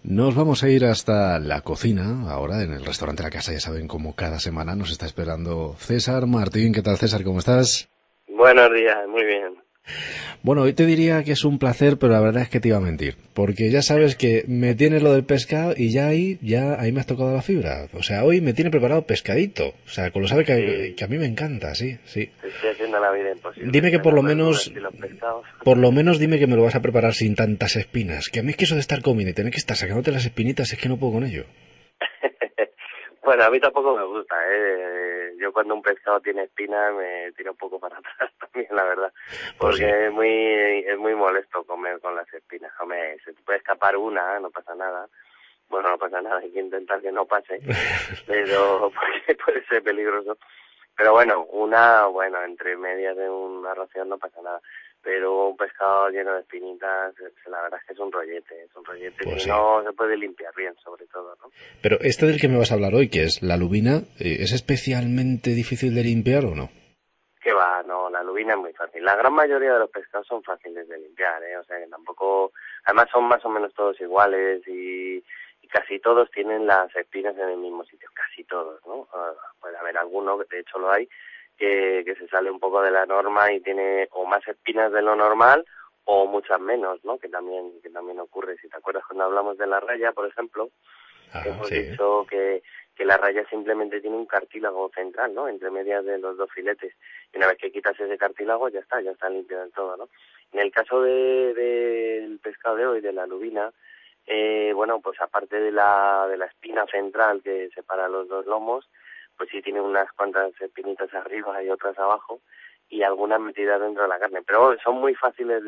Nos vamos a ir hasta la cocina, ahora en el restaurante La Casa, ya saben, como cada semana nos está esperando César Martín. ¿Qué tal, César? ¿Cómo estás? Buenos días, muy bien. Bueno, hoy te diría que es un placer, pero la verdad es que te iba a mentir, porque ya sabes que me tienes lo del pescado y ya ahí me has tocado la fibra. O sea, hoy me tiene preparado pescadito, o sea, con lo sabe que Sí, a mí me encanta, sí, sí. te estoy haciendo la vida Dime imposible que de las verduras y los pescados. por lo menos dime que me lo vas a preparar sin tantas espinas, que a mí es que eso de estar comiendo y tener que estar sacándote las espinitas es que no puedo con ello. Bueno, a mí tampoco me gusta, ¿eh? Yo cuando un pescado tiene espinas me tiro un poco para atrás también, la verdad. Pues sí. Porque es muy molesto comer con las espinas. Hombre, se te puede escapar una, no pasa nada. Bueno, no pasa nada, hay que intentar que no pase, pero porque puede ser peligroso. Pero bueno, entre medias de una ración no pasa nada. Pero un pescado lleno de espinitas, la verdad es que es un rollete Pues si sí. no se puede limpiar bien, sobre todo, ¿no? Pero este del que me vas a hablar hoy, que es la lubina, ¿es especialmente difícil de limpiar o no? Que va, no, la lubina es muy fácil. La gran mayoría de los pescados son fáciles de limpiar, ¿eh? O sea que tampoco, además son más o menos todos iguales y casi todos tienen las espinas en el mismo sitio, casi todos, ¿no? Puede haber alguno, de hecho lo hay, que se sale un poco de la norma y tiene o más espinas de lo normal o muchas menos, ¿no? Que también ocurre. Si te acuerdas cuando hablamos de la raya, por ejemplo, que Ajá, hemos sí. dicho que la raya simplemente tiene un cartílago central, ¿no? Entre medias de los dos filetes. Y una vez que quitas ese cartílago, ya está limpio del todo, ¿no? En el caso del pescado de hoy, de la lubina, pues aparte de la espina central que separa los dos lomos, pues sí tiene unas cuantas espinitas arriba y otras abajo, y algunas metidas dentro de la carne. Pero son muy fáciles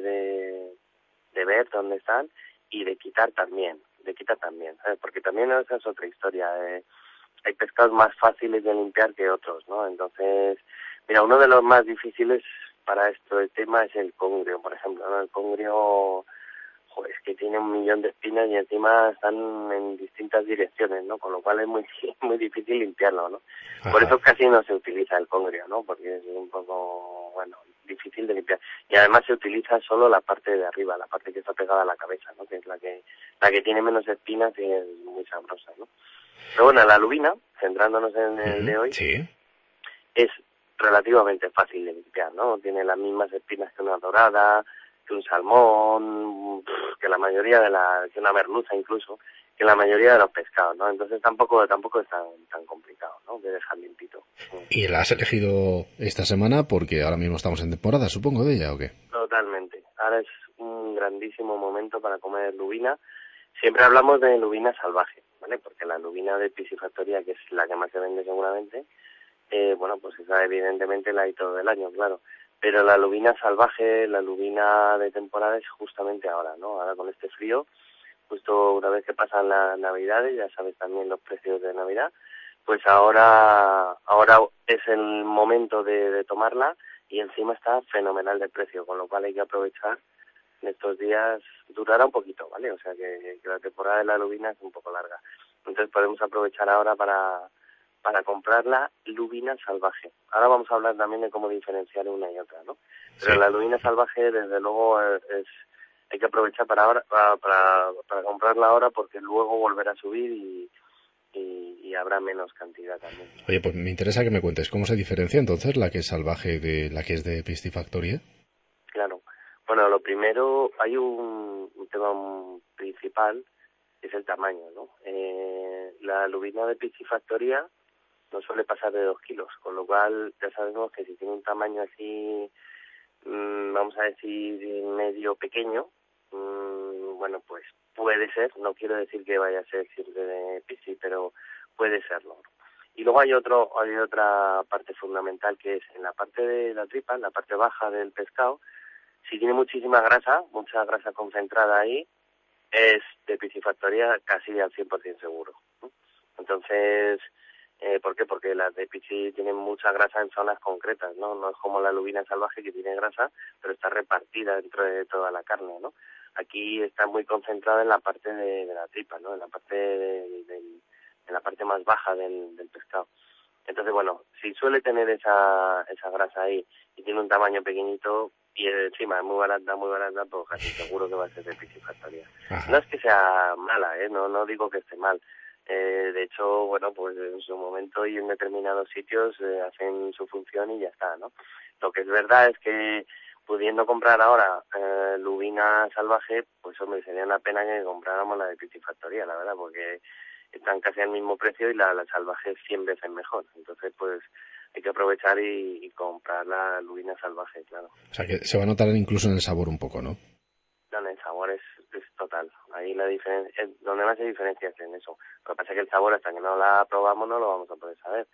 de ver dónde están y de quitar también, ¿sabes? Porque también esa es otra historia. Hay pescados más fáciles de limpiar que otros, ¿no? Entonces, mira, uno de los más difíciles para el tema es el congrio, por ejemplo, ¿no? El congrio, joder, es que tiene 1.000.000 de espinas y encima están en distintas direcciones, ¿no? Con lo cual es muy muy difícil limpiarlo, ¿no? Por Ajá. eso casi no se utiliza el congrio, ¿no? Porque es un poco, bueno, difícil de limpiar. Y además se utiliza solo la parte de arriba, la parte que está pegada a la cabeza, ¿no? Que es la que tiene menos espinas y es muy sabrosa, ¿no? Pero bueno, la lubina, centrándonos en el Ujú, de hoy, sí. es relativamente fácil de limpiar, ¿no? Tiene las mismas espinas que una dorada, que un salmón, que una merluza incluso, que la mayoría de los pescados, ¿no? Entonces tampoco es tan complicado, ¿no? De dejar limpito. ¿Y la has elegido esta semana porque ahora mismo estamos en temporada, supongo, de ella o qué? Totalmente. Ahora es un grandísimo momento para comer lubina. Siempre hablamos de lubina salvaje, ¿vale? Porque la lubina de piscifactoría, que es la que más se vende seguramente, pues esa evidentemente la hay todo el año, claro. Pero la lubina salvaje, la lubina de temporada es justamente ahora, ¿no? Ahora con este frío, justo una vez que pasan las Navidades, ya sabes también los precios de Navidad, pues ahora es el momento de tomarla y encima está fenomenal de precio, con lo cual hay que aprovechar en estos días. Durará un poquito, ¿vale? O sea que la temporada de la lubina es un poco larga. Entonces podemos aprovechar ahora para comprar la lubina salvaje. Ahora vamos a hablar también de cómo diferenciar una y otra, ¿no? Pero Sí. la lubina salvaje, desde luego, hay que aprovechar para ahora, para comprarla ahora, porque luego volverá a subir y habrá menos cantidad también. Oye, pues me interesa que me cuentes cómo se diferencia entonces la que es salvaje de la que es de piscifactoría. Claro. Bueno, lo primero, hay un tema principal, que es el tamaño, ¿no? La lubina de piscifactoría no suele pasar de 2 kilos, con lo cual ya sabemos que si tiene un tamaño así, vamos a decir, medio pequeño, pues puede ser, no quiero decir que vaya a ser siempre de pisci, pero puede serlo. Y luego hay otra parte fundamental, que es en la parte de la tripa, en la parte baja del pescado. Si tiene mucha grasa concentrada ahí, es de piscifactoría casi al 100% seguro, ¿no? Entonces, ¿por qué? Porque las de pisci tienen mucha grasa en zonas concretas, ¿no? No es como la lubina salvaje, que tiene grasa, pero está repartida dentro de toda la carne, ¿no? Aquí está muy concentrada en la parte de la tripa, ¿no? En la parte en la parte más baja del pescado. Entonces, bueno, si suele tener esa grasa ahí y tiene un tamaño pequeñito y encima es muy barata, pues casi seguro que va a ser de piscifactoría. No es que sea mala, no digo que esté mal. De hecho, bueno, pues en su momento y en determinados sitios hacen su función y ya está, ¿no? Lo que es verdad es que pudiendo comprar ahora lubina salvaje, pues hombre, sería una pena que compráramos la de piscifactoría, la verdad, porque están casi al mismo precio y la salvaje es 100 veces mejor. Entonces, pues hay que aprovechar y comprar la lubina salvaje, claro. O sea, que se va a notar incluso en el sabor un poco, ¿no? No, el sabor es total. Ahí la diferencia, donde más hay diferencia es en eso. Lo que pasa es que el sabor, hasta que no la probamos, no lo vamos a poder saber.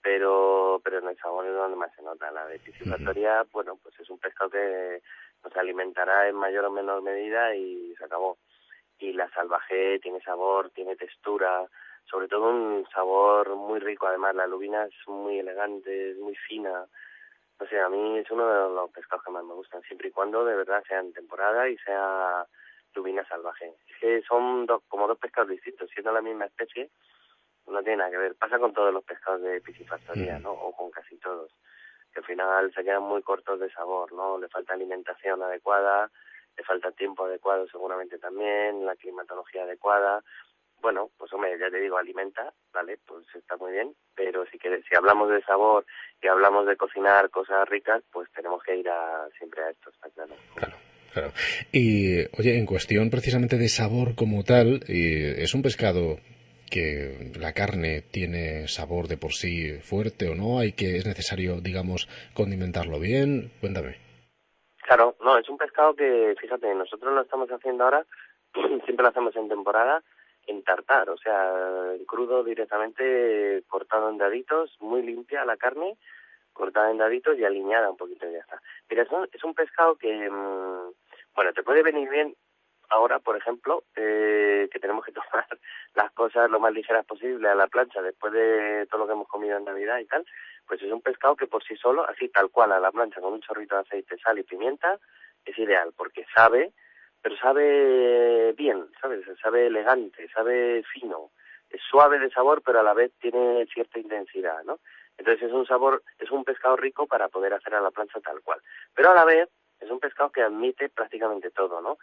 Pero en el sabor es donde más se nota. La de piscifactoría, bueno, pues es un pescado que nos alimentará en mayor o menor medida y se acabó. Y la salvaje tiene sabor, tiene textura, sobre todo un sabor muy rico. Además, la lubina es muy elegante, es muy fina. O sea, a mí es uno de los pescados que más me gustan, siempre y cuando de verdad sea en temporada y sea lubina salvaje. Es que son como dos pescados distintos, siendo la misma especie, no tiene nada que ver. Pasa con todos los pescados de piscifactoría, ¿no? O con casi todos, que al final se quedan muy cortos de sabor, ¿no? Le falta alimentación adecuada, le falta tiempo adecuado seguramente también, la climatología adecuada. Bueno, pues hombre, ya te digo, alimenta, ¿vale? Pues está muy bien, pero si hablamos de sabor y hablamos de cocinar cosas ricas, pues tenemos que ir siempre a esto, está claro. Claro. Y, oye, en cuestión precisamente de sabor como tal, ¿es un pescado que la carne tiene sabor de por sí fuerte o no? ¿Es necesario, digamos, condimentarlo bien? Cuéntame. Claro, no, es un pescado que, fíjate, nosotros lo estamos haciendo ahora, siempre lo hacemos en temporada, en tartar, o sea, en crudo directamente, cortado en daditos, muy limpia la carne, cortada en daditos y aliñada un poquito y ya está. Mira, es un pescado que, bueno, te puede venir bien ahora, por ejemplo, que tenemos que tomar las cosas lo más ligeras posible a la plancha después de todo lo que hemos comido en Navidad y tal, pues es un pescado que por sí solo, así tal cual a la plancha con un chorrito de aceite, sal y pimienta, es ideal porque sabe, pero sabe bien, ¿sabes? Sabe elegante, sabe fino, es suave de sabor, pero a la vez tiene cierta intensidad, ¿no? Entonces es un pescado rico para poder hacer a la plancha tal cual. Pero a la vez es un pescado que admite prácticamente todo, ¿no?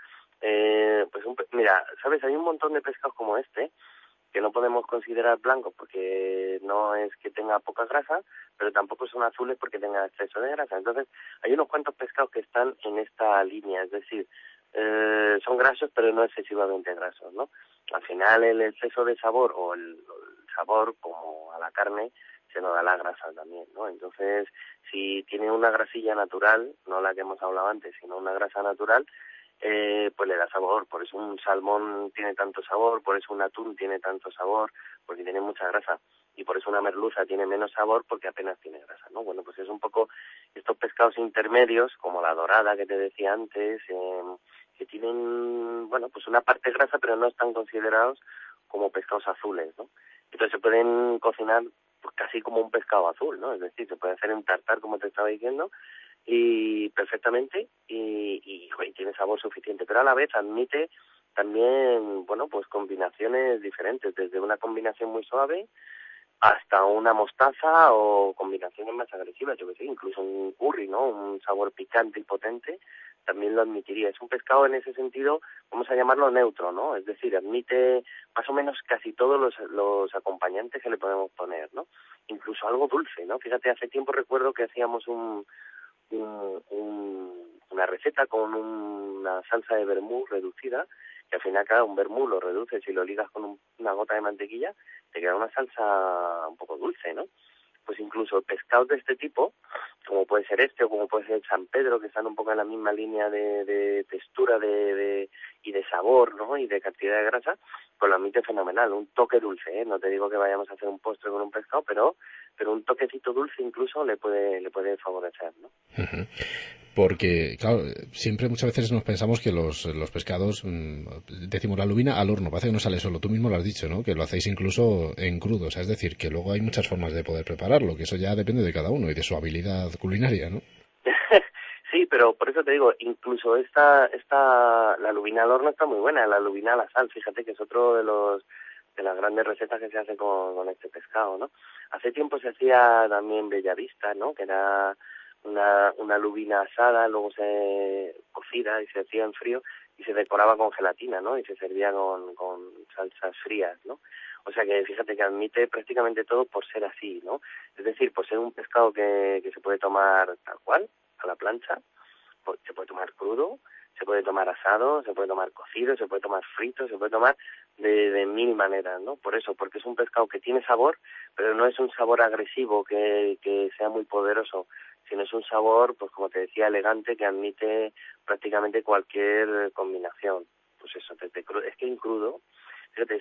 Mira, ¿sabes? Hay un montón de pescados como este que no podemos considerar blancos porque no es que tenga poca grasa, pero tampoco son azules porque tenga exceso de grasa. Entonces, hay unos cuantos pescados que están en esta línea, es decir, son grasos pero no excesivamente grasos, ¿no? Al final el exceso de sabor o el sabor como a la carne se nos da la grasa también, ¿no? Entonces, si tiene una grasilla natural, no la que hemos hablado antes, sino una grasa natural, pues le da sabor. Por eso un salmón tiene tanto sabor, por eso un atún tiene tanto sabor, porque tiene mucha grasa. Y por eso una merluza tiene menos sabor porque apenas tiene grasa, ¿no? Bueno, pues es un poco estos pescados intermedios, como la dorada que te decía antes, que tienen, bueno, pues una parte grasa, pero no están considerados como pescados azules, ¿no? Entonces se pueden cocinar pues casi como un pescado azul, ¿no? Es decir, se puede hacer en tartar, como te estaba diciendo, y perfectamente, y tiene sabor suficiente, pero a la vez admite también, bueno, pues combinaciones diferentes, desde una combinación muy suave hasta una mostaza o combinaciones más agresivas, yo que sé, incluso un curry, ¿no? Un sabor picante y potente, también lo admitiría. Es un pescado en ese sentido, vamos a llamarlo neutro, ¿no? Es decir, admite más o menos casi todos los acompañantes que le podemos poner, ¿no? Incluso algo dulce, ¿no? Fíjate, hace tiempo recuerdo que hacíamos una receta con una salsa de vermú reducida, que al final cada un vermú lo reduces y lo ligas con una gota de mantequilla, te queda una salsa un poco dulce, ¿no? Pues incluso pescados de este tipo, como puede ser este o como puede ser el San Pedro, que están un poco en la misma línea de textura y de sabor, ¿no? Y de cantidad de grasa, pues lo admite fenomenal, un toque dulce, ¿eh? No te digo que vayamos a hacer un postre con un pescado, pero un toquecito dulce incluso le puede favorecer, ¿no? Uh-huh. Porque, claro, siempre muchas veces nos pensamos que los pescados, decimos la lubina al horno, parece que no sale solo, tú mismo lo has dicho, ¿no? Que lo hacéis incluso en crudo, o sea, es decir, que luego hay muchas formas de poder prepararlo, que eso ya depende de cada uno y de su habilidad culinaria, ¿no? Sí, pero por eso te digo, incluso la lubina al horno está muy buena, la lubina a la sal, fíjate que es otro las grandes recetas que se hacen con este pescado, ¿no? Hace tiempo se hacía también bellavista, ¿no? Que era una lubina asada, luego se cocida y se hacía en frío y se decoraba con gelatina, ¿no? Y se servía con salsas frías, ¿no? O sea que fíjate que admite prácticamente todo por ser así, ¿no? Es decir, por ser un pescado que se puede tomar tal cual, a la plancha, pues se puede tomar crudo, se puede tomar asado, se puede tomar cocido, se puede tomar frito, se puede tomar de mil maneras, ¿no? Por eso, porque es un pescado que tiene sabor, pero no es un sabor agresivo que sea muy poderoso, sino es un sabor, pues como te decía, elegante, que admite prácticamente cualquier combinación. Pues eso, es que en crudo, fíjate,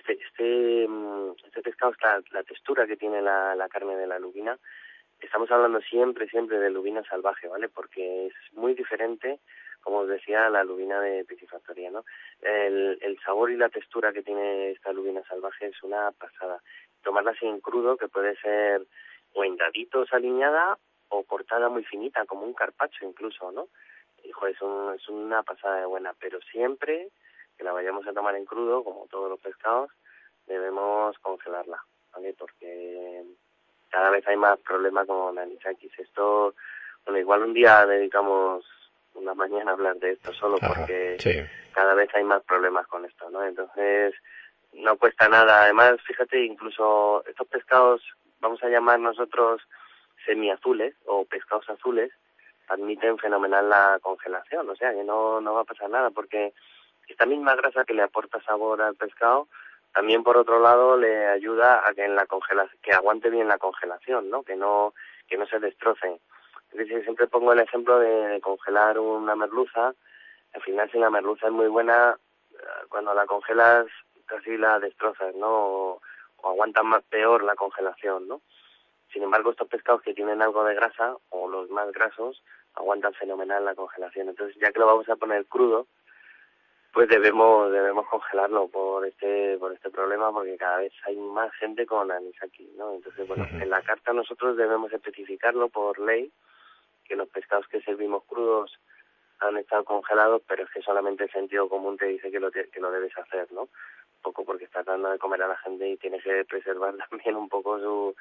este pescado, la textura que tiene la carne de la lubina, estamos hablando siempre de lubina salvaje, ¿vale? Porque es muy diferente, como os decía, a la lubina de piscifactoría, ¿no? El sabor y la textura que tiene esta lubina salvaje es una pasada. Tomarla así en crudo, que puede ser o en daditos aliñada o cortada muy finita, como un carpaccio incluso, ¿no? Hijo, es una pasada de buena, pero siempre que la vayamos a tomar en crudo, como todos los pescados, debemos congelarla, ¿vale? Porque cada vez hay más problemas con anisakis. Esto, bueno, igual un día dedicamos una mañana a hablar de esto solo porque sí, cada vez hay más problemas con esto, ¿no? Entonces, no cuesta nada. Además, fíjate, incluso estos pescados, vamos a llamar nosotros semiazules o pescados azules, admiten fenomenal la congelación. O sea, que no va a pasar nada porque esta misma grasa que le aporta sabor al pescado, también por otro lado le ayuda a que en la que aguante bien la congelación, ¿no? Que no se destrocen. Es decir, siempre pongo el ejemplo de congelar una merluza. Al final, si la merluza es muy buena, cuando la congelas casi la destrozas, ¿no? O aguantan más peor la congelación, ¿no? Sin embargo, estos pescados que tienen algo de grasa, o los más grasos, aguantan fenomenal la congelación. Entonces, ya que lo vamos a poner crudo, pues debemos congelarlo por este problema, porque cada vez hay más gente con anisaki, ¿no? Entonces, bueno, en la carta nosotros debemos especificarlo por ley, que los pescados que servimos crudos han estado congelados, pero es que solamente el sentido común te dice que lo debes hacer, ¿no? Un poco porque estás dando de comer a la gente y tienes que preservar también un poco su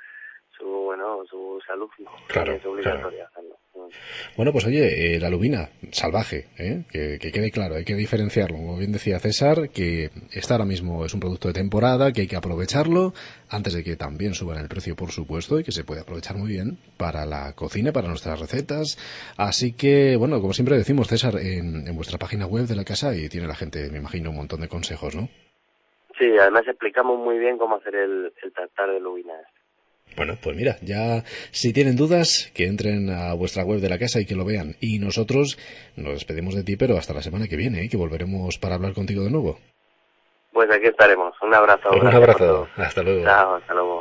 salud, ¿no? Claro, es obligatorio hacerlo. Bueno, pues oye, la lubina salvaje, que quede claro, hay que diferenciarlo. Como bien decía César, que esta ahora mismo es un producto de temporada, que hay que aprovecharlo antes de que también suban el precio, por supuesto, y que se puede aprovechar muy bien para la cocina, para nuestras recetas. Así que, bueno, como siempre decimos, César, en vuestra página web de la casa, y tiene la gente, me imagino, un montón de consejos, ¿no? Sí, además explicamos muy bien cómo hacer el tartar de lubina. Bueno, pues mira, ya si tienen dudas, que entren a vuestra web de la casa y que lo vean. Y nosotros nos despedimos de ti, pero hasta la semana que viene, que volveremos para hablar contigo de nuevo. Pues aquí estaremos. Un abrazo. Un abrazo. Hasta luego. Chao, hasta luego.